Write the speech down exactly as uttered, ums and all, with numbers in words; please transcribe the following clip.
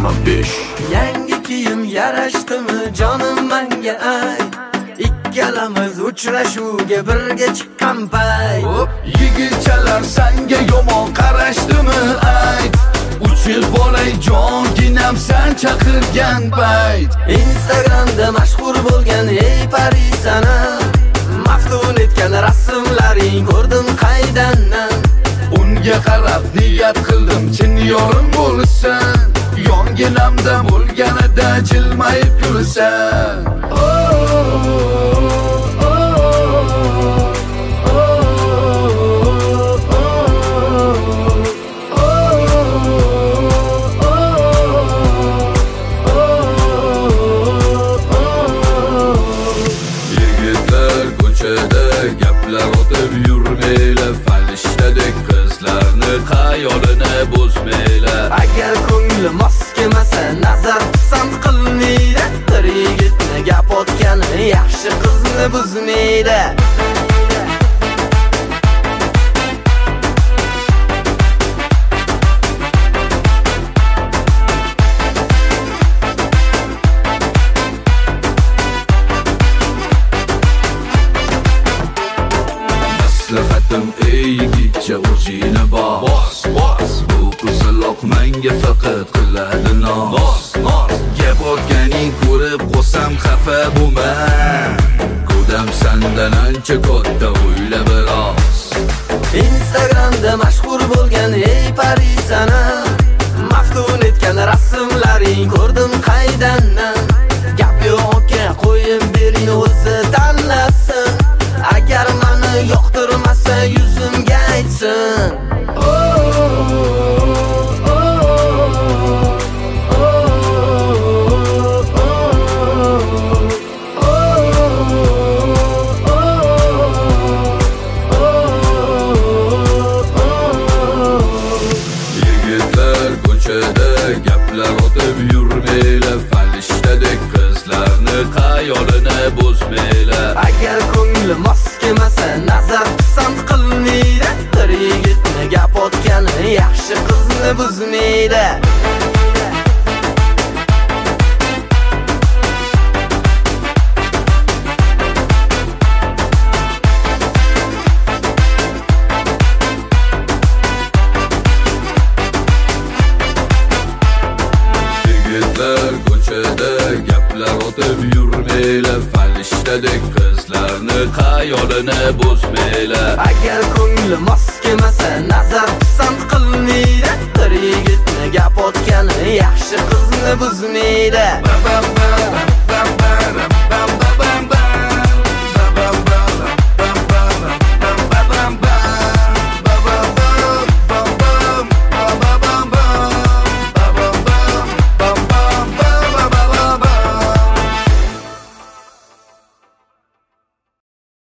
yigirma besh. Yangi kiyim yarashdimi jonim menga ay, ikkalamiz uchrashuvga birga chiqqan payt. Yigitchalar senga yomon qarashdimi ay, uchib olay jonginam sen chaqirgan payt. Instagramda mashhur bo'lgan ey Parisana, maftun etgan rasmlaring ko'rdim qaydandan. Unga qarab niyat qildim chin yorim bo'lsan, yonginamda bo'lganida jilmayib kulsan. Yigitlar ko'chada gaplar otib yurmaylar, farishtadek qizlarni xayolini buzmaylar. Agar ko'ngli mos kelmasa nazar pisand qilmaydi, bir yigitni gap otgani yaxshi qizni buzmaydi. Maslahatim ey yigitcha o'zingni bos, bos. Bu qizaloq menga faqat qiladi nos, nos. Gap otganing ko'rib qolsam xafa bo'lma, ko'dam sendan ancha katta o'yla biroz. Instagramda mashhur bo'lgan ey Parisana, maftun etgan rasmlaring ko'rdim qaydandan. Gap yo'q qo'yib bering o'zi tanlasin, agar meni yoqtirmasa yuzimga aytsin. Yigitlar ko'chada gaplar otib yurmaylar, farishtadek qizlarni xayolini buzmaylar. Agar ko'ngli mos kelmasa nazar pisand qilmaydi, bir yigitni gap otgani yaxshi qizni buzmaydi. Yigitlar ko'chada gaplar otib yurmaylar, farishtadek qizlarni xayolini buzmaylar. Agar ko'ngli mos kelmasa nazar pisand qilmaydi, bir yigitni gap otgani yaxshi qizni buzmaydi.